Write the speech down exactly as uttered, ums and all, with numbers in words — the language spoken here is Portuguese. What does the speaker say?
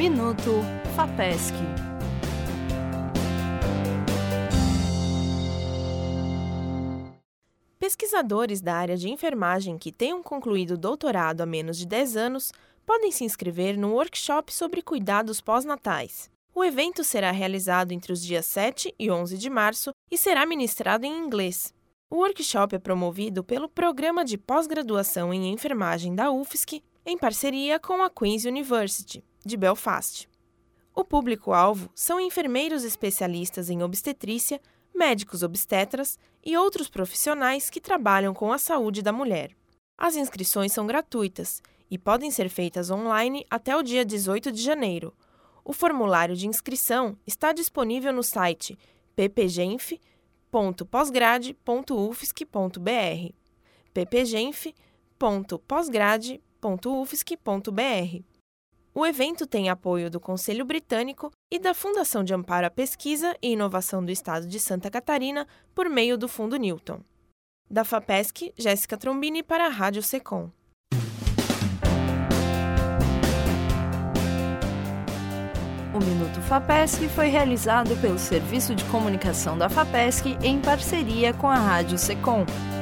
Minuto FAPESC. Pesquisadores da área de enfermagem que tenham concluído doutorado há menos de dez anos podem se inscrever no workshop sobre cuidados pós-natais. O evento será realizado entre os dias sete e onze de março e será ministrado em inglês. O workshop é promovido pelo Programa de Pós-Graduação em Enfermagem da U F S C, em parceria com a Queen's University, de Belfast. O público-alvo são enfermeiros especialistas em obstetrícia, médicos obstetras e outros profissionais que trabalham com a saúde da mulher. As inscrições são gratuitas e podem ser feitas online até o dia dezoito de janeiro. O formulário de inscrição está disponível no site ppgenf ponto posgrade ponto u f s c ponto b r, ppgenf ponto posgrade ponto u f s c ponto b r. O evento tem apoio do Conselho Britânico e da Fundação de Amparo à Pesquisa e Inovação do Estado de Santa Catarina por meio do Fundo Newton. Da FAPESC, Jéssica Trombini para a Rádio Secom. O Minuto FAPESC foi realizado pelo Serviço de Comunicação da FAPESC em parceria com a Rádio Secom.